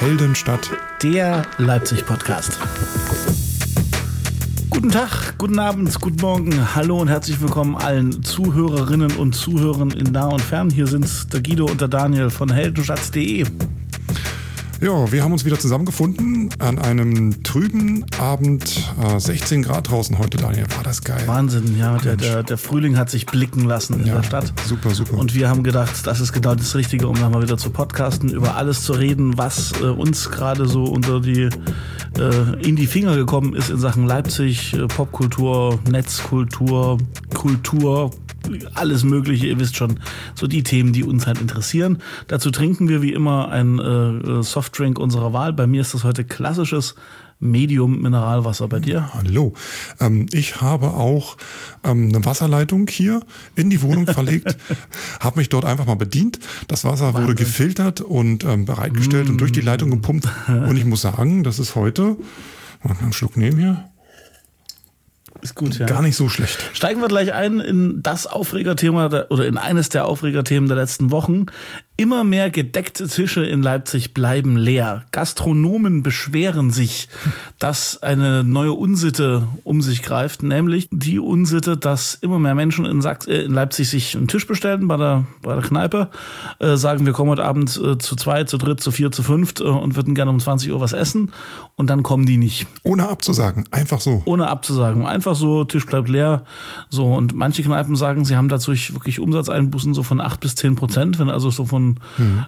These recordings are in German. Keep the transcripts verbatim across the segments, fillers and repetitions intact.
Heldenstadt, der Leipzig-Podcast. Guten Tag, guten Abend, guten Morgen, hallo und herzlich willkommen allen Zuhörerinnen und Zuhörern in nah und fern. Hier sind der Guido und der Daniel von heldenstadt punkt de. Ja, wir haben uns wieder zusammengefunden an einem trüben Abend, äh, sechzehn Grad draußen heute, Daniel. War das geil. Wahnsinn, ja, der, der, der Frühling hat sich blicken lassen in ja, der Stadt. Super, super. Und wir haben gedacht, das ist genau das Richtige, um nochmal wieder zu podcasten, über alles zu reden, was äh, uns gerade so unter die, äh, in die Finger gekommen ist in Sachen Leipzig, äh, Popkultur, Netzkultur, Kultur, alles Mögliche, ihr wisst schon, so die Themen, die uns halt interessieren. Dazu trinken wir wie immer ein äh, Softdrink unserer Wahl. Bei mir ist das heute klassisches Medium Mineralwasser. Bei dir? Hallo. Ähm, ich habe auch ähm, eine Wasserleitung hier in die Wohnung verlegt, habe mich dort einfach mal bedient. Das Wasser Wahnsinn. Wurde gefiltert und ähm, bereitgestellt mm. und durch die Leitung gepumpt. Und ich muss sagen, das ist heute, mal einen Schluck nehmen hier, ist gut, ja. Gar nicht so schlecht. Steigen wir gleich ein in das Aufregerthema der, oder in eines der Aufregerthemen der letzten Wochen. Immer mehr gedeckte Tische in Leipzig bleiben leer. Gastronomen beschweren sich, dass eine neue Unsitte um sich greift, nämlich die Unsitte, dass immer mehr Menschen in, Sachs- äh, in Leipzig sich einen Tisch bestellen bei der, bei der Kneipe, äh, sagen, wir kommen heute Abend äh, zu zwei, zu dritt, zu vier, zu fünft äh, und würden gerne um zwanzig Uhr was essen und dann kommen die nicht. Ohne abzusagen, einfach so. Ohne abzusagen, einfach so, Tisch bleibt leer. So, und manche Kneipen sagen, sie haben dadurch wirklich Umsatzeinbußen so von acht bis zehn Prozent, wenn also so von Mhm.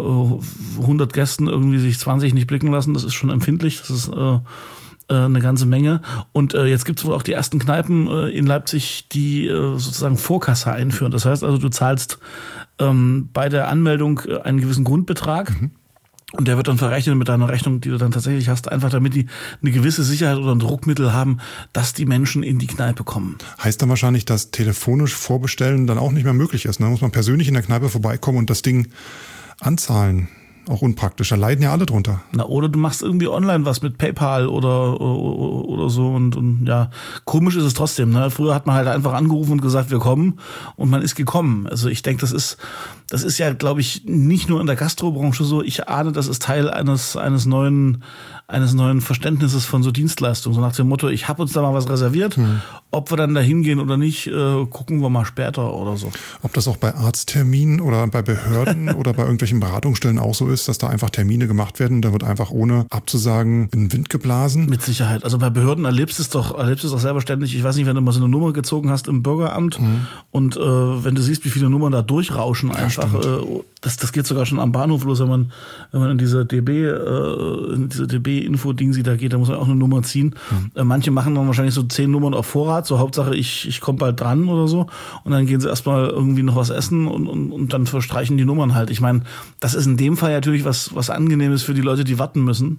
äh, hundert Gästen irgendwie sich zwanzig nicht blicken lassen, das ist schon empfindlich, das ist äh, eine ganze Menge. Und äh, jetzt gibt es wohl auch die ersten Kneipen äh, in Leipzig, die äh, sozusagen Vorkasse einführen. Das heißt also, du zahlst ähm, bei der Anmeldung äh, einen gewissen Grundbetrag. Mhm. Und der wird dann verrechnet mit deiner Rechnung, die du dann tatsächlich hast, einfach damit die eine gewisse Sicherheit oder ein Druckmittel haben, dass die Menschen in die Kneipe kommen. Heißt dann wahrscheinlich, dass telefonisch Vorbestellen dann auch nicht mehr möglich ist. Da muss man persönlich in der Kneipe vorbeikommen und das Ding anzahlen. Auch unpraktisch, da leiden ja alle drunter. Na, oder du machst irgendwie online was mit PayPal oder, oder, oder so und, und ja, komisch ist es trotzdem. Ne? Früher hat man halt einfach angerufen und gesagt, wir kommen und man ist gekommen. Also ich denke, das ist, das ist ja, glaube ich, nicht nur in der Gastrobranche so. Ich ahne, das ist Teil eines, eines neuen, eines neuen Verständnisses von so Dienstleistungen. So nach dem Motto, ich habe uns da mal was reserviert, hm. ob wir dann da hingehen oder nicht, äh, gucken wir mal später oder so. Ob das auch bei Arztterminen oder bei Behörden oder bei irgendwelchen Beratungsstellen auch so ist, dass da einfach Termine gemacht werden, da wird einfach ohne abzusagen in den Wind geblasen. Mit Sicherheit. Also bei Behörden erlebst du es doch, erlebst du es doch selber ständig. Ich weiß nicht, wenn du mal so eine Nummer gezogen hast im Bürgeramt mhm. und äh, wenn du siehst, wie viele Nummern da durchrauschen einfach, ja, äh, das, das geht sogar schon am Bahnhof los, wenn man, wenn man in diese D B, äh, in diese D B-Info-Dingsi da geht, da muss man auch eine Nummer ziehen. Mhm. Äh, manche machen dann wahrscheinlich so zehn Nummern auf Vorrat, so Hauptsache ich, ich komme bald dran oder so. Und dann gehen sie erstmal irgendwie noch was essen und, und, und dann verstreichen die Nummern halt. Ich meine, das ist in dem Fall natürlich was, was Angenehmes für die Leute, die warten müssen.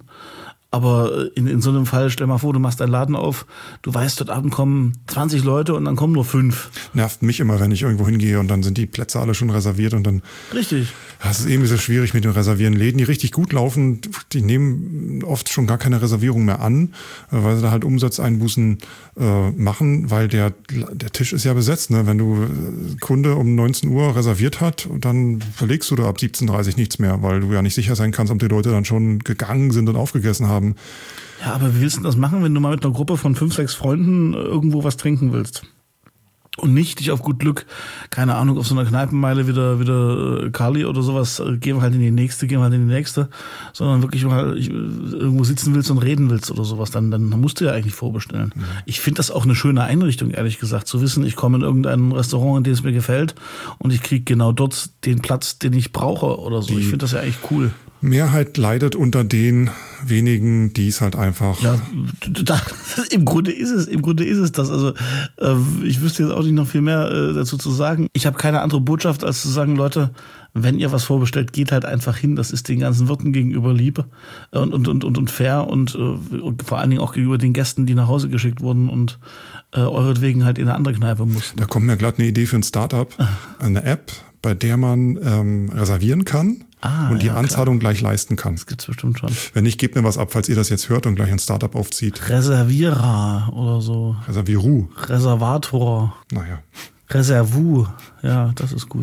Aber in, in so einem Fall, stell mal vor, du machst deinen Laden auf, du weißt, dort Abend kommen zwanzig Leute und dann kommen nur fünf. Nervt mich immer, wenn ich irgendwo hingehe und dann sind die Plätze alle schon reserviert und dann... Richtig. Das ist irgendwie so schwierig mit den Reservieren. Läden, die richtig gut laufen, die nehmen oft schon gar keine Reservierung mehr an, weil sie da halt Umsatzeinbußen äh, machen, weil der, der Tisch ist ja besetzt. Ne? Wenn du Kunde um neunzehn Uhr reserviert hat, dann verlegst du da ab siebzehn Uhr dreißig nichts mehr, weil du ja nicht sicher sein kannst, ob die Leute dann schon gegangen sind und aufgegessen haben. Ja, aber wie willst du das machen, wenn du mal mit einer Gruppe von fünf, sechs Freunden irgendwo was trinken willst? Und nicht dich auf gut Glück, keine Ahnung, auf so einer Kneipenmeile wieder, wieder Kali oder sowas, gehen wir halt in die nächste, gehen wir halt in die nächste, sondern wirklich mal irgendwo sitzen willst und reden willst oder sowas, dann, dann musst du ja eigentlich vorbestellen. Mhm. Ich finde das auch eine schöne Einrichtung, ehrlich gesagt, zu wissen, ich komme in irgendein Restaurant, in dem es mir gefällt und ich kriege genau dort den Platz, den ich brauche oder so. Die ich finde das ja eigentlich cool. Mehrheit leidet unter den wenigen, die es halt einfach... Ja, da, im Grunde ist es, im Grunde ist es das. Also äh, ich wüsste jetzt auch nicht noch viel mehr äh, dazu zu sagen. Ich habe keine andere Botschaft, als zu sagen, Leute, wenn ihr was vorbestellt, geht halt einfach hin. Das ist den ganzen Wirten gegenüber lieb und, und, und, und, und fair und, äh, und vor allen Dingen auch gegenüber den Gästen, die nach Hause geschickt wurden und äh, euretwegen halt in eine andere Kneipe mussten. Da kommt mir glatt eine Idee für ein Startup, eine App, bei der man ähm, reservieren kann. Ah, und die ja, Anzahlung klar. gleich leisten kann. Das gibt's bestimmt schon. Wenn nicht, gebt mir was ab, falls ihr das jetzt hört und gleich ein Startup aufzieht. Reservierer oder so. Reservieru. Reservator. Naja. Reservu. Ja, das ist gut.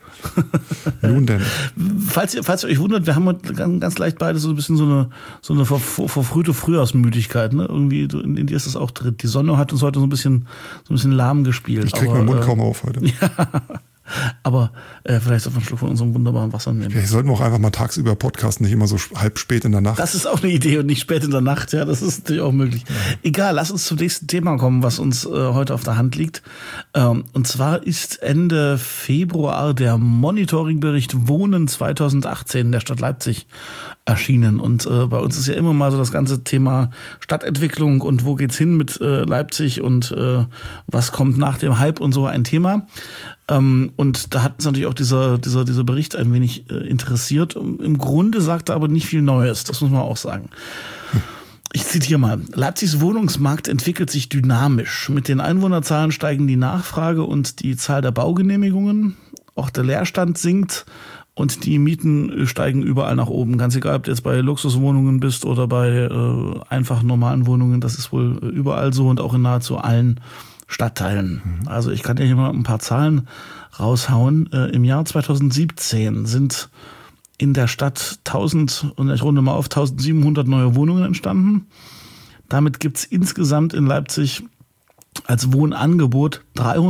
Nun denn. Falls ihr, falls ihr euch wundert, wir haben heute ganz, ganz leicht beide so ein bisschen so eine, so eine ver, verfrühte Frühjahrsmüdigkeit. Ne? Irgendwie in, in dir ist das auch drin. Die Sonne hat uns heute so ein bisschen, so ein bisschen lahm gespielt. Ich krieg meinen Mund äh, kaum auf heute. Ja. Aber äh, vielleicht auf einen Schluck von unserem wunderbaren Wasser nehmen. Vielleicht sollten wir auch einfach mal tagsüber podcasten, nicht immer so halb spät in der Nacht. Das ist auch eine Idee und nicht spät in der Nacht. Ja, das ist natürlich auch möglich. Ja. Egal, lass uns zum nächsten Thema kommen, was uns äh, heute auf der Hand liegt. Ähm, und zwar ist Ende Februar der Monitoringbericht Wohnen zweitausendachtzehn in der Stadt Leipzig erschienen. Und äh, bei uns ist ja immer mal so das ganze Thema Stadtentwicklung und wo geht's hin mit äh, Leipzig und äh, was kommt nach dem Hype und so ein Thema. Ähm, und da hat uns natürlich auch dieser, dieser, dieser Bericht ein wenig äh, interessiert. Im Grunde sagt er aber nicht viel Neues, das muss man auch sagen. Ich zitiere mal. Leipzigs Wohnungsmarkt entwickelt sich dynamisch. Mit den Einwohnerzahlen steigen die Nachfrage und die Zahl der Baugenehmigungen. Auch der Leerstand sinkt und die Mieten steigen überall nach oben. Ganz egal, ob du jetzt bei Luxuswohnungen bist oder bei äh, einfach normalen Wohnungen. Das ist wohl überall so und auch in nahezu allen Stadtteilen. Mhm. Also ich kann ja hier mal ein paar Zahlen raushauen. Äh, Im Jahr zweitausendsiebzehn sind in der Stadt tausend, und ich runde mal auf, tausendsiebenhundert neue Wohnungen entstanden. Damit gibt's insgesamt in Leipzig als Wohnangebot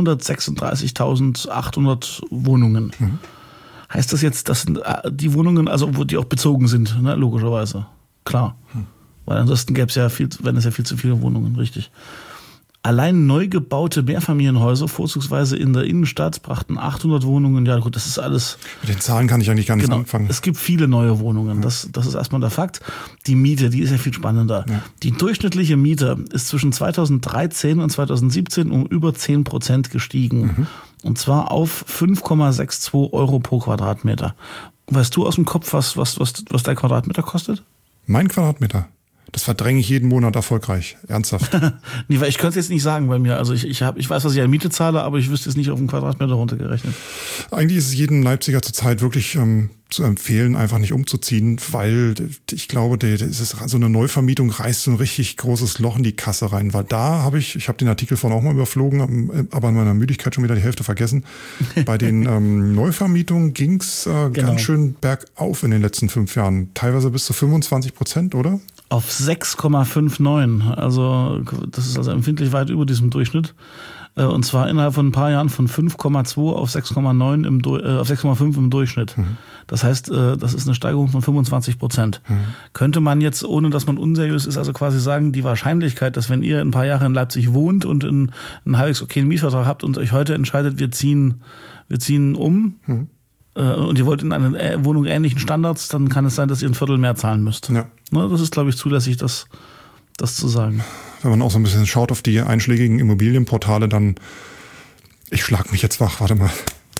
dreihundertsechsunddreißigtausendachthundert Wohnungen. Mhm. Heißt das jetzt, dass die Wohnungen, also wo die auch bezogen sind, ne, logischerweise. Klar. Mhm. Weil ansonsten gäbe es ja viel, wenn es ja viel zu viele Wohnungen, richtig. Allein neu gebaute Mehrfamilienhäuser, vorzugsweise in der Innenstadt, brachten achthundert Wohnungen. Ja gut, das ist alles... Mit den Zahlen kann ich eigentlich gar nicht genau, anfangen. Es gibt viele neue Wohnungen, ja. das, das ist erstmal der Fakt. Die Miete, die ist ja viel spannender. Ja. Die durchschnittliche Miete ist zwischen zweitausenddreizehn und zweitausendsiebzehn um über zehn Prozent gestiegen. Mhm. Und zwar auf fünf Komma zweiundsechzig Euro pro Quadratmeter. Weißt du aus dem Kopf, was, was, was, was der Quadratmeter kostet? Mein Quadratmeter? Das verdränge ich jeden Monat erfolgreich. Ernsthaft. Nee, weil ich könnte es jetzt nicht sagen bei mir. Also ich, ich, hab, ich weiß, was ich an Miete zahle, aber ich wüsste es nicht auf einen Quadratmeter runtergerechnet. Eigentlich ist es jedem Leipziger zurzeit wirklich ähm, zu empfehlen, einfach nicht umzuziehen, weil ich glaube, die, das ist so eine Neuvermietung reißt so ein richtig großes Loch in die Kasse rein. Weil da habe ich, ich habe den Artikel von auch mal überflogen, aber in meiner Müdigkeit schon wieder die Hälfte vergessen. Bei den ähm, Neuvermietungen ging es äh, genau. ganz schön bergauf in den letzten fünf Jahren. Teilweise bis zu fünfundzwanzig Prozent, oder? Auf sechs Komma neunundfünfzig. Also das ist also empfindlich weit über diesem Durchschnitt. Und zwar innerhalb von ein paar Jahren von fünf Komma zwei auf sechs Komma neun im äh, auf sechs Komma fünf im Durchschnitt. Mhm. Das heißt, äh, das ist eine Steigerung von fünfundzwanzig Prozent. Mhm. Könnte man jetzt, ohne dass man unseriös ist, also quasi sagen, die Wahrscheinlichkeit, dass wenn ihr ein paar Jahre in Leipzig wohnt und in, einen halbwegs okayen Mietvertrag habt und euch heute entscheidet, wir ziehen, wir ziehen um, mhm. und ihr wollt in eine Wohnung ähnlichen Standards, dann kann es sein, dass ihr ein Viertel mehr zahlen müsst. Ja. Das ist, glaube ich, zulässig, das, das zu sagen. Wenn man auch so ein bisschen schaut auf die einschlägigen Immobilienportale, dann, ich schlag mich jetzt wach, warte mal.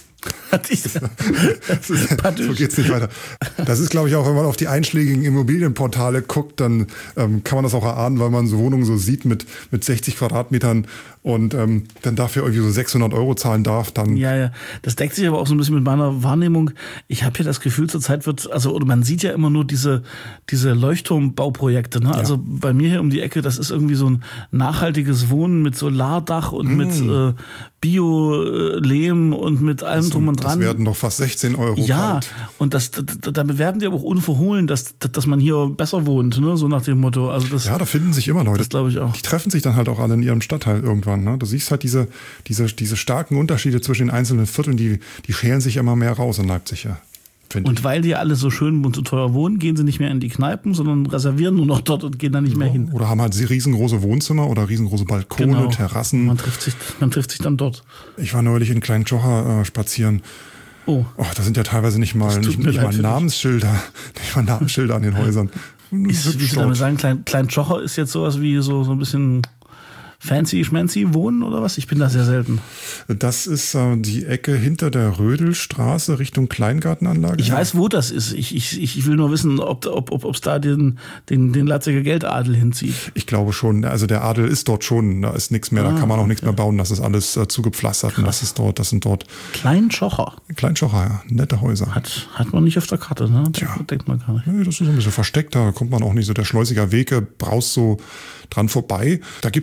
So geht's nicht weiter. Das ist, glaube ich, auch, wenn man auf die einschlägigen Immobilienportale guckt, dann ähm, kann man das auch erahnen, weil man so Wohnungen so sieht mit, mit sechzig Quadratmetern und ähm, dann dafür irgendwie so sechshundert Euro zahlen darf. Dann ja, ja. Das deckt sich aber auch so ein bisschen mit meiner Wahrnehmung. Ich habe hier das Gefühl, zurzeit wird, also oder man sieht ja immer nur diese, diese Leuchtturmbauprojekte. Ne? Ja. Also bei mir hier um die Ecke, das ist irgendwie so ein nachhaltiges Wohnen mit Solardach und mm. mit äh, Bio-Lehm und mit allem drum und dran. Das werden doch fast sechzehn Euro. Ja, kalt. Und das, da, da bewerben die aber auch unverhohlen, dass, dass man hier besser wohnt, ne? So nach dem Motto. Also das, ja, da finden sich immer Leute. Das glaube ich auch. Die treffen sich dann halt auch alle in ihrem Stadtteil irgendwann. Ne? Du siehst halt diese, diese, diese starken Unterschiede zwischen den einzelnen Vierteln, die, die schälen sich immer mehr raus in Leipzig, ja. Und ich. Weil die alle so schön und so teuer wohnen, gehen sie nicht mehr in die Kneipen, sondern reservieren nur noch dort und gehen dann nicht mehr hin. Oder haben halt riesengroße Wohnzimmer oder riesengroße Balkone, genau. Terrassen. Man trifft sich, man trifft sich dann dort. Ich war neulich in Klein-Tschocher äh, spazieren. Oh. Oh, da sind ja teilweise nicht mal, nicht, nicht mal Namensschilder, nicht mal Namensschilder an den Häusern. Ist, wie soll man sagen, Klein, Klein-Tschocher ist jetzt sowas wie so, so ein bisschen fancy schmancy wohnen oder was? Ich bin da sehr selten. Das ist äh, die Ecke hinter der Rödelstraße Richtung Kleingartenanlage. Ich ja. weiß, wo das ist. Ich, ich, ich will nur wissen, ob es ob, ob, da den, den, den Leipziger Geldadel hinzieht. Ich glaube schon. Also der Adel ist dort schon. Da ist nichts mehr. Ah, da kann man auch nichts ja. mehr bauen. Das ist alles äh, zugepflastert. Und das ist dort. Das sind dort. Klein-Tschocher. Klein-Tschocher, ja. Nette Häuser. Hat, hat man nicht auf der Karte, ne? Das Tja. denkt man gar nicht. Nee, das ist ein bisschen versteckt. Da kommt man auch nicht so. Der Schleusiger Weg braust so dran vorbei. Da gibt es auch keinen Durchgang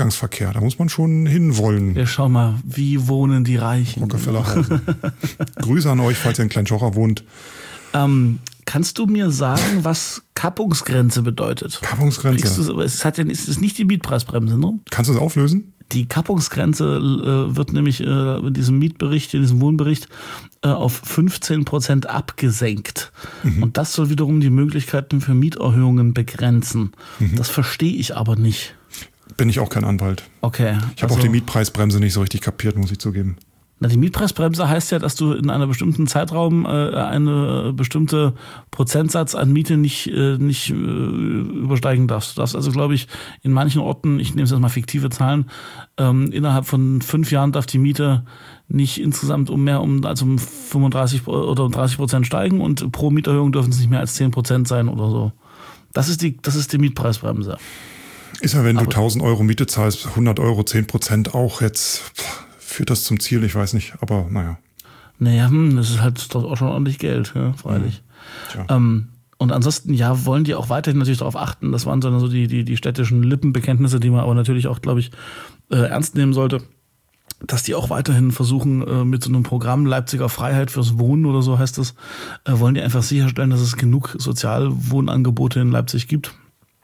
Durchgangsverkehr. Da muss man schon hinwollen. Ja, schau mal, wie wohnen die Reichen? Rockefellerhausen. Grüße an euch, falls ihr in Kleinschorra wohnt. Ähm, kannst du mir sagen, was Kappungsgrenze bedeutet? Kappungsgrenze? Du, es hat ja, es ist nicht die Mietpreisbremse, ne? Kannst du es auflösen? Die Kappungsgrenze äh, wird nämlich äh, in diesem Mietbericht, in diesem Wohnbericht äh, auf fünfzehn Prozent abgesenkt. Mhm. Und das soll wiederum die Möglichkeiten für Mieterhöhungen begrenzen. Mhm. Das verstehe ich aber nicht. Bin ich auch kein Anwalt. Okay. Ich habe also auch die Mietpreisbremse nicht so richtig kapiert, muss ich zugeben. Na, die Mietpreisbremse heißt ja, dass du in einem bestimmten Zeitraum äh, eine bestimmte Prozentsatz an Miete nicht, äh, nicht äh, übersteigen darfst. Du darfst also, glaube ich, in manchen Orten, ich nehme jetzt mal fiktive Zahlen, ähm, innerhalb von fünf Jahren darf die Miete nicht insgesamt um mehr um als um fünfunddreißig oder um dreißig Prozent steigen und pro Mieterhöhung dürfen es nicht mehr als zehn Prozent sein oder so. Das ist die, das ist die Mietpreisbremse. Ist ja, wenn Aber du tausend Euro Miete zahlst, hundert Euro, zehn Prozent auch jetzt... Pff. Führt das zum Ziel? Ich weiß nicht, aber naja. Naja, hm, das ist halt doch auch schon ordentlich Geld, ja, freilich. Mhm. Ähm, und ansonsten, ja, wollen die auch weiterhin natürlich darauf achten. Das waren dann so die, die, die städtischen Lippenbekenntnisse, die man aber natürlich auch, glaube ich, äh, ernst nehmen sollte. Dass die auch weiterhin versuchen, äh, mit so einem Programm Leipziger Freiheit fürs Wohnen oder so heißt es, äh, wollen die einfach sicherstellen, dass es genug Sozialwohnangebote in Leipzig gibt.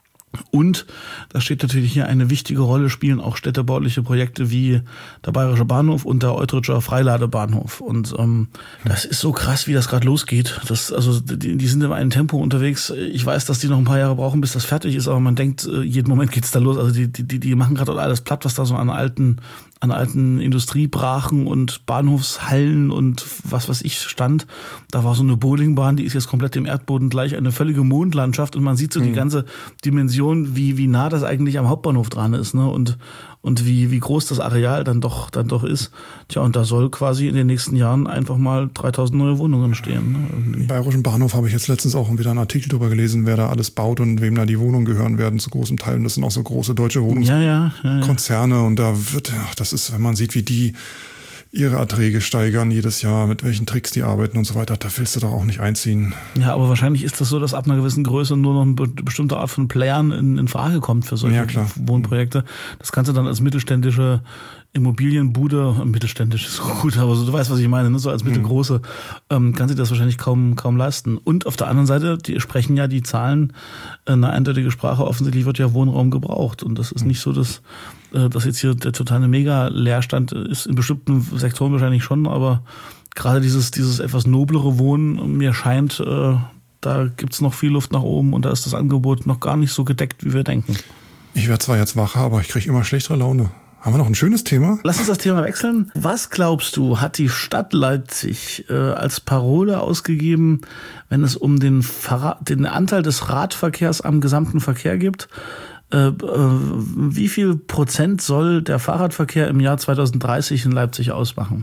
Und da steht natürlich hier eine wichtige Rolle, spielen auch städtebauliche Projekte wie der Bayerische Bahnhof und der Eutritscher Freiladebahnhof. Und ähm, das ist so krass, wie das gerade losgeht. Das, also die, die sind in einem Tempo unterwegs. Ich weiß, dass die noch ein paar Jahre brauchen, bis das fertig ist, aber man denkt, jeden Moment geht's da los. Also die, die, die machen gerade alles platt, was da so an alten an alten Industriebrachen und Bahnhofshallen und was weiß ich stand. Da war so eine Bowlingbahn, die ist jetzt komplett dem Erdboden gleich, eine völlige Mondlandschaft und man sieht so mhm. die ganze Dimension, wie, wie nah das eigentlich am Hauptbahnhof dran ist, ne? Und, und wie, wie groß das Areal dann doch, dann doch ist. Tja, und da soll quasi in den nächsten Jahren einfach mal dreitausend neue Wohnungen stehen. Ne? Im Bayerischen Bahnhof habe ich jetzt letztens auch wieder einen Artikel drüber gelesen, wer da alles baut und wem da die Wohnungen gehören werden, zu großen Teilen. Das sind auch so große deutsche Wohnungskonzerne ja, ja, ja, ja. und da wird, ach, das ist, wenn man sieht, wie die ihre Erträge steigern jedes Jahr, mit welchen Tricks die arbeiten und so weiter, da willst du doch auch nicht einziehen. Ja, aber wahrscheinlich ist das so, dass ab einer gewissen Größe nur noch eine bestimmte Art von Playern in, in Frage kommt für solche ja, Wohnprojekte. Das kannst du dann als mittelständische Immobilienbude, mittelständisch ist gut, aber so, du weißt, was ich meine, ne? So als mittelgroße, ähm, kann sich das wahrscheinlich kaum kaum leisten. Und auf der anderen Seite, die sprechen ja die Zahlen äh, eine eindeutige Sprache. Offensichtlich wird ja Wohnraum gebraucht und das ist nicht so, dass äh, dass jetzt hier der totale Mega-Leerstand ist. In bestimmten Sektoren wahrscheinlich schon, aber gerade dieses dieses etwas noblere Wohnen, mir scheint, äh, da gibt's noch viel Luft nach oben und da ist das Angebot noch gar nicht so gedeckt, wie wir denken. Ich werde zwar jetzt wacher, aber ich kriege immer schlechtere Laune. Haben wir noch ein schönes Thema? Lass uns das Thema wechseln. Was glaubst du, hat die Stadt Leipzig äh, als Parole ausgegeben, wenn es um den, Fahrrad, den Anteil des Radverkehrs am gesamten Verkehr geht? Äh, äh, wie viel Prozent soll der Fahrradverkehr im Jahr zweitausenddreißig in Leipzig ausmachen?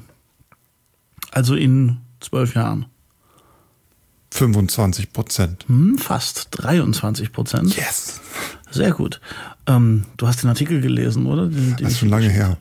Also in zwölf Jahren. fünfundzwanzig Prozent. Hm, fast dreiundzwanzig Prozent. Yes. Sehr gut. Ähm, du hast den Artikel gelesen, oder? Den, den das ist schon lange her.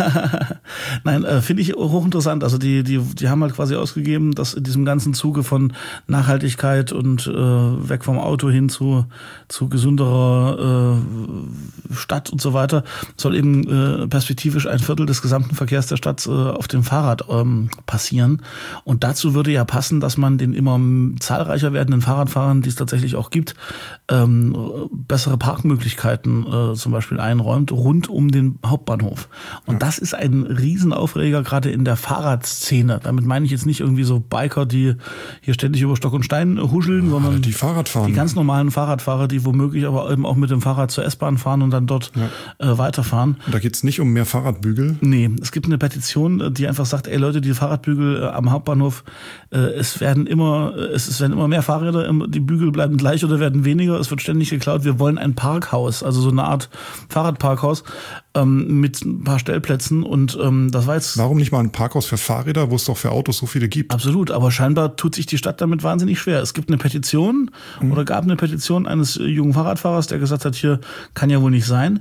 Nein, äh, finde ich hochinteressant. Also die, die, die haben halt quasi ausgegeben, dass in diesem ganzen Zuge von Nachhaltigkeit und äh, weg vom Auto hin zu, zu gesünderer äh, Stadt und so weiter, soll eben äh, perspektivisch ein Viertel des gesamten Verkehrs der Stadt äh, auf dem Fahrrad ähm, passieren. Und dazu würde ja passen, dass man den immer zahlreicher werdenden Fahrradfahrern, die es tatsächlich auch gibt, ähm, bessere Parkmöglichkeiten äh, zum Beispiel einräumt, rund um den Hauptbahnhof. Und ja. das ist ein Riesenaufreger, gerade in der Fahrradszene. Damit meine ich jetzt nicht irgendwie so Biker, die hier ständig über Stock und Stein huscheln, ja, sondern die Fahrradfahrer. Die ganz normalen Fahrradfahrer, die womöglich aber eben auch mit dem Fahrrad zur S-Bahn fahren und dann dort ja. äh, weiterfahren. Und da geht's nicht um mehr Fahrradbügel? Nee, es gibt eine Petition, die einfach sagt, ey Leute, die Fahrradbügel äh, am Hauptbahnhof, äh, es werden immer, äh, es, es werden immer mehr Fahrräder, die Bügel bleiben gleich oder werden weniger, es wird ständig geklaut. Wir wollen ein Parkhaus, also so eine Art Fahrradparkhaus ähm, mit ein paar Stellplätzen und ähm, das war jetzt... Warum nicht mal ein Parkhaus für Fahrräder, wo es doch für Autos so viele gibt? Absolut, aber scheinbar tut sich die Stadt damit wahnsinnig schwer. Es gibt eine Petition mhm. oder gab eine Petition eines jungen Fahrradfahrers, der gesagt hat, hier kann ja wohl nicht sein.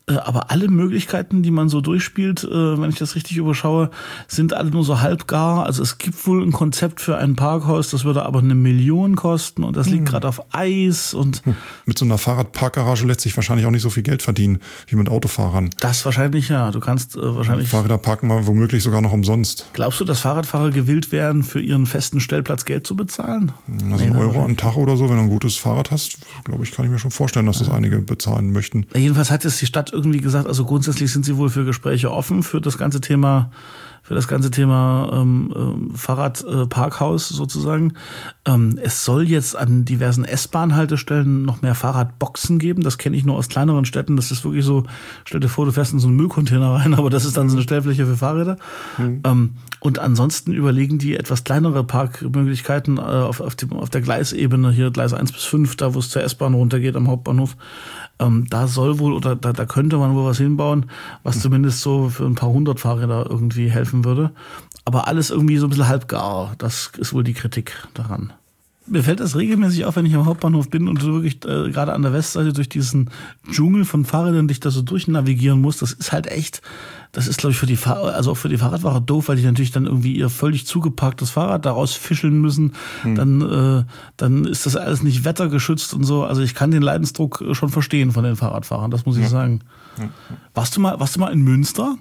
Aber alle Möglichkeiten, die man so durchspielt, wenn ich das richtig überschaue, sind alle nur so halbgar. Also es gibt wohl ein Konzept für ein Parkhaus, das würde aber eine Million kosten und das liegt hm. gerade auf Eis. Und hm. Mit so einer Fahrradparkgarage lässt sich wahrscheinlich auch nicht so viel Geld verdienen wie mit Autofahrern. Das wahrscheinlich, ja. Du kannst äh, wahrscheinlich... Fahrräder parken wir womöglich sogar noch umsonst. Glaubst du, dass Fahrradfahrer gewillt wären, für ihren festen Stellplatz Geld zu bezahlen? Also ein Euro am Tag oder so, wenn du ein gutes Fahrrad hast, glaube ich, kann ich mir schon vorstellen, dass das einige bezahlen möchten. Jedenfalls hat jetzt die Stadt irgendwie gesagt, also grundsätzlich sind sie wohl für Gespräche offen, für das ganze Thema, für das ganze Thema ähm, Fahrradparkhaus äh, sozusagen. Ähm, es soll jetzt an diversen S-Bahn-Haltestellen noch mehr Fahrradboxen geben. Das kenne ich nur aus kleineren Städten. Das ist wirklich so, stell dir vor, du fährst in so einen Müllcontainer rein, aber das ist dann so eine Stellfläche für Fahrräder. Mhm. Ähm, und ansonsten überlegen die etwas kleinere Parkmöglichkeiten äh, auf, auf, dem, auf der Gleisebene, hier Gleis eins bis fünf, da wo es zur S-Bahn runtergeht am Hauptbahnhof. Ähm, da soll wohl, oder da, da könnte man wohl was hinbauen, was zumindest so für ein paar hundert Fahrräder irgendwie helfen würde. Aber alles irgendwie so ein bisschen halbgar. Das ist wohl die Kritik daran. Mir fällt das regelmäßig auf, wenn ich am Hauptbahnhof bin und du wirklich äh, gerade an der Westseite durch diesen Dschungel von Fahrrädern dich da so durchnavigieren musst. Das ist halt echt, das ist glaube ich für die Fahr- also auch für die Fahrradfahrer doof, weil die natürlich dann irgendwie ihr völlig zugeparktes Fahrrad daraus fischeln müssen. Hm. Dann, äh, dann ist das alles nicht wettergeschützt und so. Also ich kann den Leidensdruck schon verstehen von den Fahrradfahrern, das muss ich ja. sagen. Ja. Warst du mal, warst du mal in Münster?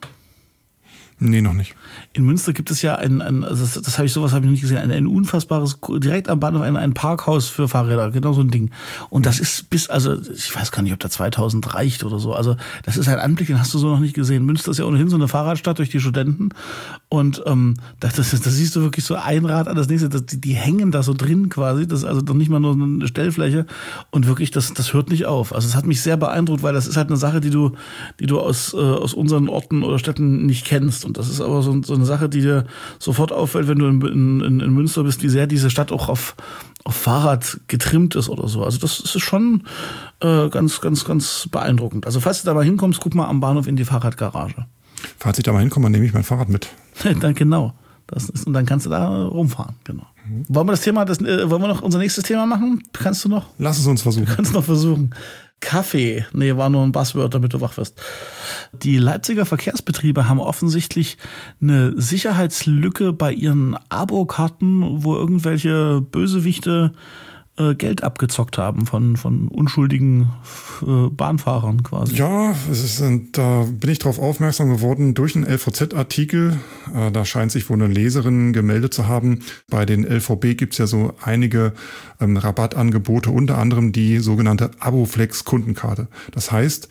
Nee, noch nicht. In Münster gibt es ja ein, ein also das, das habe ich sowas habe ich noch nicht gesehen, ein, ein unfassbares, direkt am Bahnhof ein, ein Parkhaus für Fahrräder, genau so ein Ding. Und das ist bis, also ich weiß gar nicht, ob da zweitausend reicht oder so. Also das ist ein Anblick, den hast du so noch nicht gesehen. Münster ist ja ohnehin so eine Fahrradstadt durch die Studenten. Und ähm, das, das, das siehst du wirklich so ein Rad an das nächste, das, die, die hängen da so drin quasi. Das ist also doch nicht mal nur eine Stellfläche. Und wirklich, das, das hört nicht auf. Also es hat mich sehr beeindruckt, weil das ist halt eine Sache, die du, die du aus, äh, aus unseren Orten oder Städten nicht kennst. Und das ist aber so, so eine Sache, die dir sofort auffällt, wenn du in, in, in Münster bist, wie sehr diese Stadt auch auf, auf Fahrrad getrimmt ist oder so. Also das ist schon äh, ganz, ganz, ganz beeindruckend. Also falls du da mal hinkommst, guck mal am Bahnhof in die Fahrradgarage. Falls ich da mal hinkomme, dann nehme ich mein Fahrrad mit. Dann genau. Das ist, und dann kannst du da rumfahren. Genau. Mhm. Wollen wir das Thema, das, äh, wollen wir noch unser nächstes Thema machen? Kannst du noch? Lass es uns versuchen. Du kannst noch versuchen. Kaffee. Nee, war nur ein Buzzword, damit du wach wirst. Die Leipziger Verkehrsbetriebe haben offensichtlich eine Sicherheitslücke bei ihren Abokarten, wo irgendwelche Bösewichte äh, Geld abgezockt haben von, von unschuldigen äh, Bahnfahrern quasi. Ja, es ist, da bin ich drauf aufmerksam geworden durch einen L V Z-Artikel. Äh, da scheint sich wohl eine Leserin gemeldet zu haben. Bei den L V B gibt es ja so einige ähm, Rabattangebote, unter anderem die sogenannte Aboflex-Kundenkarte. Das heißt,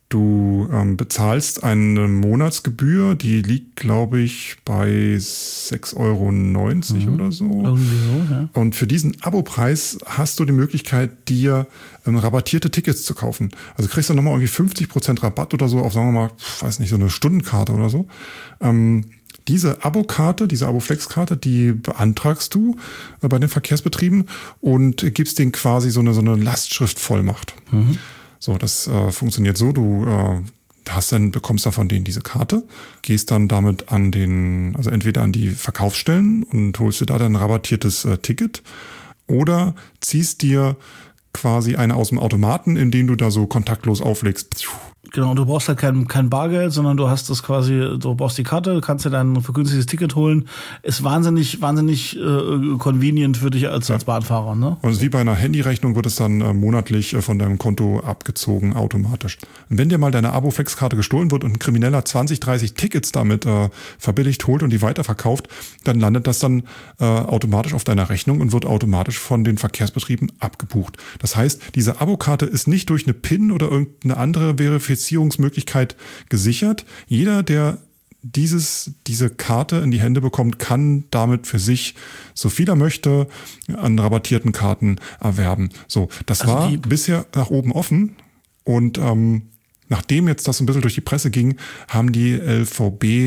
du ähm, bezahlst eine Monatsgebühr, die liegt, glaube ich, bei sechs Euro neunzig mhm. oder so. Irgendwie so, ja. Und für diesen Abopreis hast du die Möglichkeit, dir ähm, rabattierte Tickets zu kaufen. Also kriegst du nochmal irgendwie fünfzig Prozent Rabatt oder so auf, sagen wir mal, weiß nicht, so eine Stundenkarte oder so. Ähm, Diese Abokarte, diese Aboflex-Karte, die beantragst du äh, bei den Verkehrsbetrieben und gibst denen quasi so eine, so eine Lastschriftvollmacht. Mhm. So, das äh, funktioniert so, du äh, hast dann, bekommst dann von denen diese Karte, gehst dann damit an den, also entweder an die Verkaufsstellen und holst dir da dann ein rabattiertes äh, Ticket oder ziehst dir quasi eine aus dem Automaten, indem du da so kontaktlos auflegst. Genau, und du brauchst halt kein, kein Bargeld, sondern du hast das quasi, du brauchst die Karte, kannst dir dann ein vergünstigtes Ticket holen. Ist wahnsinnig, wahnsinnig äh, convenient für dich als, ja. als Bahnfahrer, ne? Und wie bei einer Handyrechnung wird es dann äh, monatlich äh, von deinem Konto abgezogen, automatisch. Und wenn dir mal deine Aboflex-Karte gestohlen wird und ein Krimineller zwanzig, dreißig Tickets damit äh, verbilligt holt und die weiterverkauft, dann landet das dann äh, automatisch auf deiner Rechnung und wird automatisch von den Verkehrsbetrieben abgebucht. Das heißt, diese Abokarte ist nicht durch eine PIN oder irgendeine andere Verifizierungsmöglichkeit gesichert. Jeder, der dieses, diese Karte in die Hände bekommt, kann damit für sich, so viel er möchte, an rabattierten Karten erwerben. So, das also war bisher nach oben offen und ähm, nachdem jetzt das ein bisschen durch die Presse ging, haben die L V B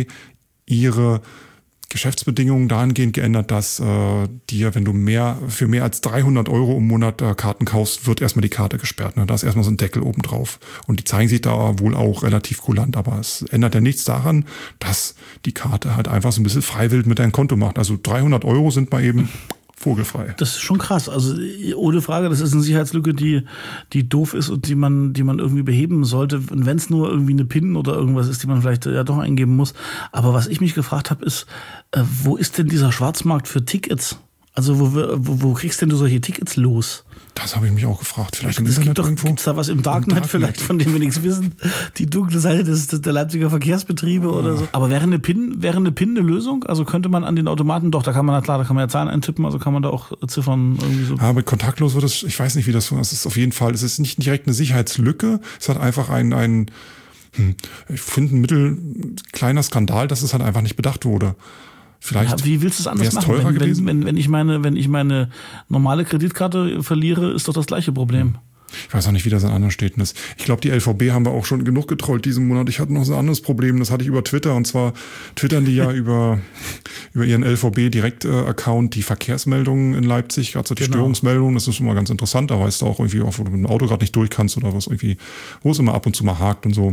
ihre Geschäftsbedingungen dahingehend geändert, dass äh, dir, wenn du mehr für mehr als dreihundert Euro im Monat äh, Karten kaufst, wird erstmal die Karte gesperrt. Ne? Da ist erstmal so ein Deckel oben drauf. Und die zeigen sich da wohl auch relativ kulant. Aber es ändert ja nichts daran, dass die Karte halt einfach so ein bisschen freiwillig mit deinem Konto macht. Also dreihundert Euro sind mal eben vogelfrei. Das ist schon krass. Also ohne Frage, das ist eine Sicherheitslücke, die, die doof ist und die man, die man irgendwie beheben sollte. Und wenn es nur irgendwie eine PIN oder irgendwas ist, die man vielleicht ja doch eingeben muss. Aber was ich mich gefragt habe, ist, äh, wo ist denn dieser Schwarzmarkt für Tickets? Also wo, wo, wo kriegst denn du solche Tickets los? Das habe ich mich auch gefragt. Vielleicht im es Internet gibt doch, irgendwo? Gibt's da was im Darknet, Darknet vielleicht, von dem wir nichts wissen? Die dunkle Seite des, der Leipziger Verkehrsbetriebe oh. oder so. Aber wäre eine PIN, wäre eine PIN eine Lösung? Also könnte man an den Automaten, doch, da kann man ja klar, da kann man ja Zahlen eintippen, also kann man da auch Ziffern irgendwie so. Ja, mit kontaktlos wird es, ich weiß nicht, wie das funktioniert. Es ist auf jeden Fall, es ist nicht direkt eine Sicherheitslücke, es hat einfach ein, ein hm, ich finde, ein mittel kleiner Skandal, dass es halt einfach nicht bedacht wurde. Vielleicht ja, wie willst du es anders machen? Teurer wenn, gewesen? Wenn, wenn, wenn, ich meine, wenn ich meine normale Kreditkarte verliere, ist doch das gleiche Problem. Ich weiß auch nicht, wie das in anderen Städten ist. Ich glaube, die L V B haben wir auch schon genug getrollt diesen Monat. Ich hatte noch so ein anderes Problem, das hatte ich über Twitter. Und zwar twittern die ja über, über ihren L V B-Direkt-Account die Verkehrsmeldungen in Leipzig, gerade so die genau. Störungsmeldungen. Das ist immer ganz interessant. Da weißt du auch irgendwie, auch, wo du mit dem Auto gerade nicht durch kannst oder was irgendwie, wo es immer ab und zu mal hakt und so.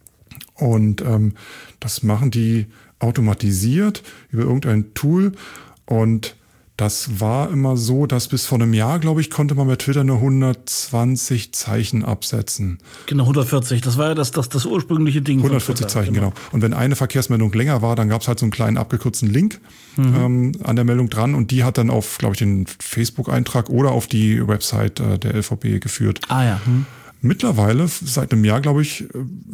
Und ähm, das machen die automatisiert über irgendein Tool und das war immer so, dass bis vor einem Jahr, glaube ich, konnte man bei Twitter nur hundertzwanzig Zeichen absetzen. Genau, hundertvierzig. Das war ja das, das, das ursprüngliche Ding. hundertvierzig Zeichen, genau. genau. Und wenn eine Verkehrsmeldung länger war, dann gab es halt so einen kleinen abgekürzten Link mhm. ähm, an der Meldung dran und die hat dann auf, glaube ich, den Facebook-Eintrag oder auf die Website äh, der L V B geführt. Ah ja. Hm. Mittlerweile, seit einem Jahr, glaube ich,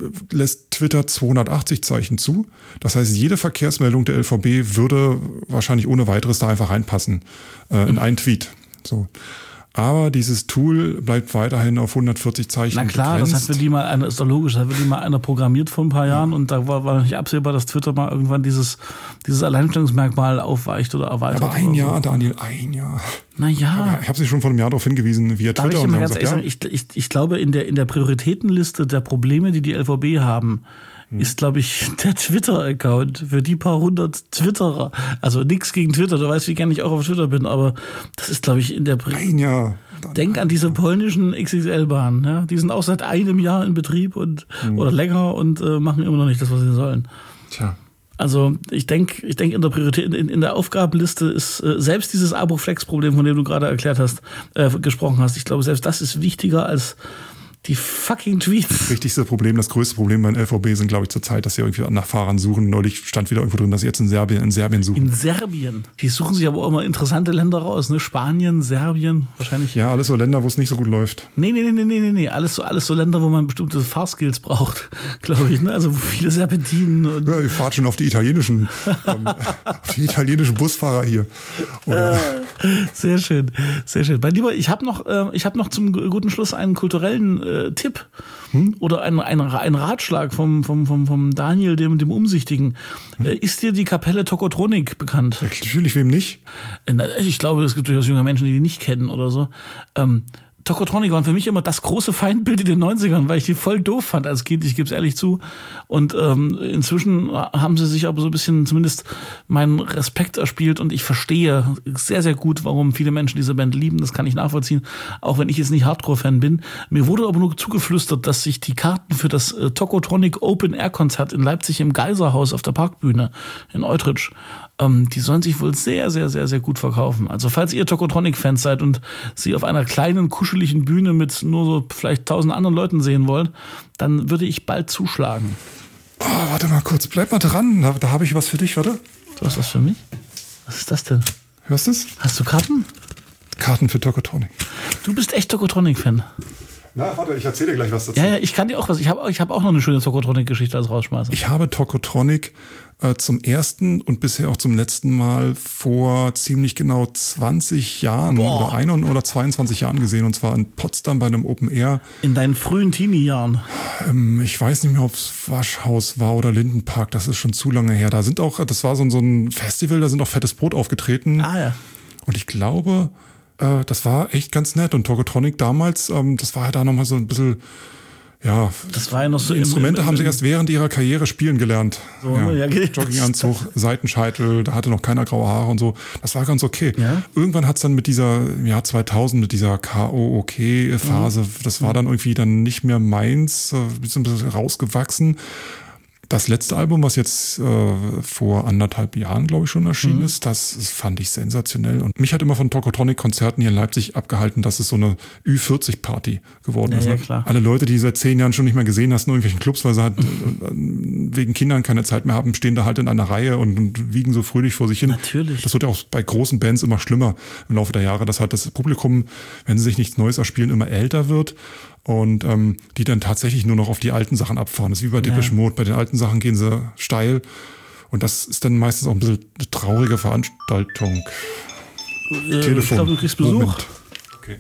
lässt Twitter zweihundertachtzig Zeichen zu. Das heißt, jede Verkehrsmeldung der L V B würde wahrscheinlich ohne weiteres da einfach reinpassen, äh, in einen Tweet. So. Aber dieses Tool bleibt weiterhin auf hundertvierzig Zeichen begrenzt. Na klar, begrenzt. Das hat für die mal einer, ist doch logisch, das hat für die mal einer programmiert vor ein paar Jahren ja. und da war, war nicht absehbar, dass Twitter mal irgendwann dieses, dieses Alleinstellungsmerkmal aufweicht oder erweitert. Aber ein Jahr, so. Daniel, ein Jahr. Naja. Ich habe Sie schon vor einem Jahr darauf hingewiesen, via Twitter. Ich, und ganz gesagt, sagen, ja. ich, ich, ich glaube, in der, in der Prioritätenliste der Probleme, die die L V B haben, ist, glaube ich, der Twitter-Account für die paar hundert Twitterer. Also nichts gegen Twitter, du weißt, wie gerne ich auch auf Twitter bin, aber das ist, glaube ich, in der Pri- Ein Jahr. Denk an diese polnischen X X L-Bahnen. Ja? Die sind auch seit einem Jahr in Betrieb und mhm. oder länger und äh, machen immer noch nicht das, was sie sollen. Tja. Also ich denke, ich denke in der Priorität, in, in der Aufgabenliste ist äh, selbst dieses Abo-Flex-Problem, von dem du gerade erklärt hast, äh, gesprochen hast. Ich glaube, selbst das ist wichtiger als die fucking Tweets. Das wichtigste Problem, das größte Problem beim L V B sind, glaube ich, zurzeit, dass sie irgendwie nach Fahrern suchen. Neulich stand wieder irgendwo drin, dass sie jetzt in Serbien, in Serbien suchen. In Serbien? Die suchen sich aber auch immer interessante Länder raus, ne? Spanien, Serbien, wahrscheinlich. Ja, alles so Länder, wo es nicht so gut läuft. Nee, nee, nee, nee, nee, nee. Alles so, alles so Länder, wo man bestimmte Fahrskills braucht, glaube ich, ne? Also viele Serpentinen. Und ja, ihr fahrt schon auf die italienischen, ähm, auf die italienischen Busfahrer hier. Oder? Sehr schön, sehr schön. Mein Lieber, ich habe noch, äh, ich habe noch zum guten Schluss einen kulturellen äh, Tipp hm? oder ein, ein, ein Ratschlag vom, vom, vom, vom Daniel, dem, dem Umsichtigen. Hm? Äh, ist dir die Kapelle Tokotronik bekannt? Ja, natürlich, wem nicht? Ich glaube, es gibt durchaus junge Menschen, die die nicht kennen oder so. Ähm, Tokotronik waren für mich immer das große Feindbild in den neunzigern, weil ich die voll doof fand als Kind, ich gebe es ehrlich zu. Und ähm, inzwischen haben sie sich aber so ein bisschen zumindest meinen Respekt erspielt und ich verstehe sehr, sehr gut, warum viele Menschen diese Band lieben. Das kann ich nachvollziehen, auch wenn ich jetzt nicht Hardcore-Fan bin. Mir wurde aber nur zugeflüstert, dass sich die Karten für das äh, Tokotronik Open-Air-Konzert in Leipzig im Geiserhaus auf der Parkbühne in Eutrich, ähm, die sollen sich wohl sehr, sehr, sehr, sehr gut verkaufen. Also falls ihr Tokotronik-Fans seid und sie auf einer kleinen, kuscheligen Bühne mit nur so vielleicht tausend anderen Leuten sehen wollt, dann würde ich bald zuschlagen. Oh, warte mal kurz, bleib mal dran. Da, da habe ich was für dich, warte. Du hast was für mich? Was ist das denn? Hörst du es? Hast du Karten? Karten für Tokotronik. Du bist echt Tokotronik-Fan. Na, warte, ich erzähle dir gleich was dazu. Ja, ja, ich kann dir auch was. Ich habe ich hab auch noch eine schöne Tokotronik-Geschichte als Rausschmeißer. Ich habe Tokotronik äh, zum ersten und bisher auch zum letzten Mal vor ziemlich genau zwanzig Jahren Boah. oder ein oder zweiundzwanzig Jahren gesehen. Und zwar in Potsdam bei einem Open Air. In deinen frühen Teenie-Jahren? Ähm, ich weiß nicht mehr, ob es Waschhaus war oder Lindenpark. Das ist schon zu lange her. Da sind auch, das war so, so ein Festival, da sind auch Fettes Brot aufgetreten. Ah ja. Und ich glaube, äh, das war echt ganz nett. Und Tokotronik damals, ähm, das war ja da nochmal so ein bisschen, ja, das war ja noch so die Instrumente im, im, haben sie erst während ihrer Karriere spielen gelernt. So, ja. Ja, Jogginganzug, Seitenscheitel, da hatte noch keiner graue Haare und so. Das war ganz okay. Ja? Irgendwann hat's dann mit dieser, im Jahr zweitausend, mit dieser K O O K-Phase, mhm. das war dann irgendwie dann nicht mehr meins, äh, ein bisschen rausgewachsen. Das letzte Album, was jetzt äh, vor anderthalb Jahren, glaube ich, schon erschienen mhm. ist, das, das fand ich sensationell. Und mich hat immer von Tokotronic-Konzerten hier in Leipzig abgehalten, dass es so eine Ü vierzig Party geworden ja, ist. Ja, ne? klar. Alle Leute, die seit zehn Jahren schon nicht mehr gesehen hast in irgendwelchen Clubs, weil sie halt wegen Kindern keine Zeit mehr haben, stehen da halt in einer Reihe und, und wiegen so fröhlich vor sich hin. Natürlich. Das wird ja auch bei großen Bands immer schlimmer im Laufe der Jahre, dass halt das Publikum, wenn sie sich nichts Neues erspielen, immer älter wird. Und ähm, die dann tatsächlich nur noch auf die alten Sachen abfahren. Das ist wie bei Depeche Mode. Bei den alten Sachen gehen sie steil. Und das ist dann meistens auch ein bisschen eine traurige Veranstaltung. Äh, Telefon. Ich glaube, du kriegst Besuch. Moment. Okay.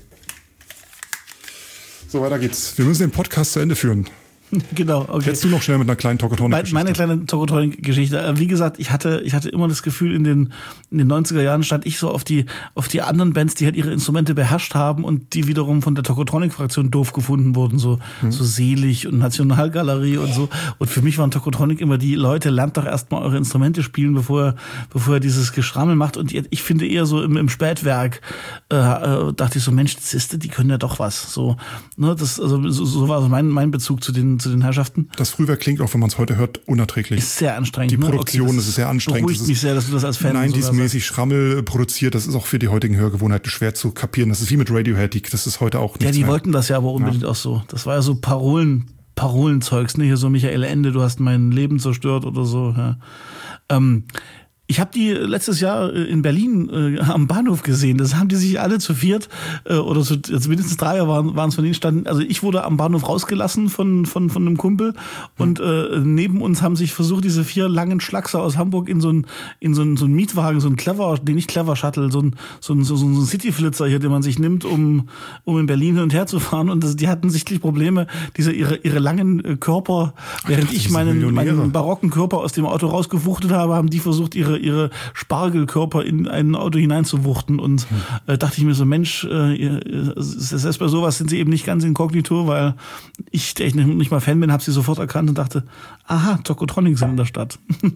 So, weiter geht's. Wir müssen den Podcast zu Ende führen. Genau, okay. Jetzt du noch schnell mit einer kleinen Tokotronic-Geschichte. Meine kleine Tokotronic-Geschichte. Wie gesagt, ich hatte, ich hatte immer das Gefühl, in den, in den neunziger Jahren stand ich so auf die, auf die anderen Bands, die halt ihre Instrumente beherrscht haben und die wiederum von der Tokotronic-Fraktion doof gefunden wurden. So, hm. so Selig und Nationalgalerie und so. Und für mich waren Tokotronic immer die Leute, lernt doch erstmal eure Instrumente spielen, bevor ihr, bevor ihr dieses Geschrammel macht. Und ich finde eher so im, im Spätwerk, äh, äh, dachte ich so, Mensch, das ist, die können ja doch was. So, ne, das, also, so, so war so mein, mein Bezug zu den, zu den Herrschaften. Das Frühwerk klingt auch, wenn man es heute hört, unerträglich. Ist sehr anstrengend. Die ne? Produktion okay, das ist sehr anstrengend. Beruhigt das ist mich sehr, dass du das als Fan neunziger-mäßig Schrammel produziert. Das ist auch für die heutigen Hörgewohnheiten schwer zu kapieren. Das ist wie mit Radiohead. Das ist heute auch nicht. Ja, die mehr. wollten das ja aber unbedingt ja. auch so. Das war ja so Parolen, Parolenzeugs. Ne? Hier so Michael Ende, du hast mein Leben zerstört oder so. Ja. Ähm, Ich habe die letztes Jahr in Berlin äh, am Bahnhof gesehen. Das haben die sich alle zu viert äh, oder zu, also mindestens drei waren waren es von denen standen. Also ich wurde am Bahnhof rausgelassen von von von einem Kumpel und äh, neben uns haben sich versucht, diese vier langen Schlackser aus Hamburg in so ein in so ein so ein Mietwagen, so ein Clever, nee, nicht Clever Shuttle, so ein so ein so, so ein Cityflitzer hier, den man sich nimmt, um um in Berlin hin und her zu fahren. Und das, die hatten sichtlich Probleme, diese ihre ihre langen Körper, während Ach, ich meinen meinen barocken Körper aus dem Auto rausgewuchtet habe, haben die versucht, ihre ihre Spargelkörper in ein Auto hineinzuwuchten und äh, dachte ich mir so, Mensch, äh, selbst bei sowas sind sie eben nicht ganz inkognito, weil ich, der ich nicht mal Fan bin, habe sie sofort erkannt und dachte, aha, Tokotronic sind in der Stadt.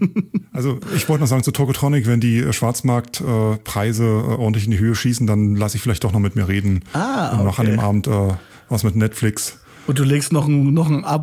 Also ich wollte noch sagen, zu Tokotronic, wenn die Schwarzmarktpreise äh, ordentlich in die Höhe schießen, dann lasse ich vielleicht doch noch mit mir reden. Ah, okay. Und noch an dem Abend äh, was mit Netflix. Und du legst noch ein, noch ein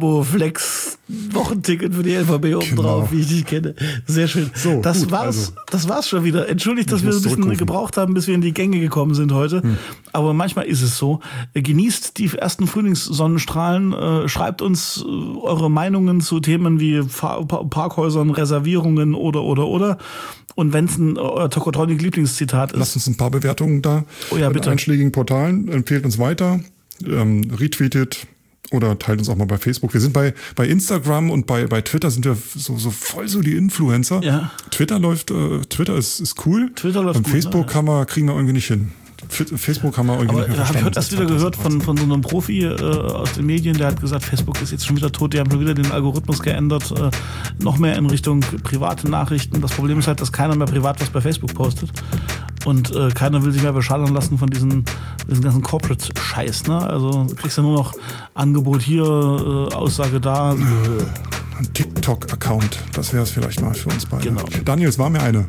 Abo-Flex-Wochenticket für die L V B oben genau. drauf, wie ich dich kenne. Sehr schön. So, das gut, war's. Also, das war's schon wieder. Entschuldigt, dass wir ein bisschen gebraucht haben, bis wir in die Gänge gekommen sind heute. Hm. Aber manchmal ist es so. Genießt die ersten Frühlingssonnenstrahlen. Äh, schreibt uns äh, eure Meinungen zu Themen wie Fahr- Parkhäusern, Reservierungen oder, oder, oder. Und wenn es ein euer Tokotronic-Lieblingszitat ist. Lasst uns ein paar Bewertungen da. Oh ja, bitte. In einschlägigen Portalen. Empfehlt uns weiter. Ähm, retweetet. Oder teilt uns auch mal bei Facebook. Wir sind bei, bei Instagram und bei, bei Twitter sind wir so, so voll so die Influencer. Ja. Twitter läuft, äh, Twitter ist, ist cool. Twitter läuft Beim gut, Facebook ne? kann wir, kriegen wir irgendwie nicht hin. Facebook haben wir irgendwie Aber nicht mehr habe ich heute erst wieder gehört von, ist. von so einem Profi äh, aus den Medien, der hat gesagt, Facebook ist jetzt schon wieder tot, die haben schon wieder den Algorithmus geändert, äh, noch mehr in Richtung private Nachrichten. Das Problem ist halt, dass keiner mehr privat was bei Facebook postet und äh, keiner will sich mehr beschallern lassen von diesen, diesen ganzen Corporate-Scheiß. Ne? Also du kriegst ja nur noch Angebot hier, äh, Aussage da. Ein TikTok-Account, das wäre es vielleicht mal für uns beide. Genau. Daniel, es war mir eine.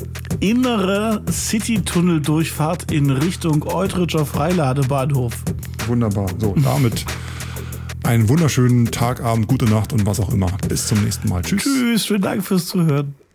Innere City-Tunnel-Durchfahrt in Richtung Eutricher Freiladebahnhof. Wunderbar. So, damit einen wunderschönen Tag, Abend, gute Nacht und was auch immer. Bis zum nächsten Mal. Tschüss. Tschüss, vielen Dank fürs Zuhören.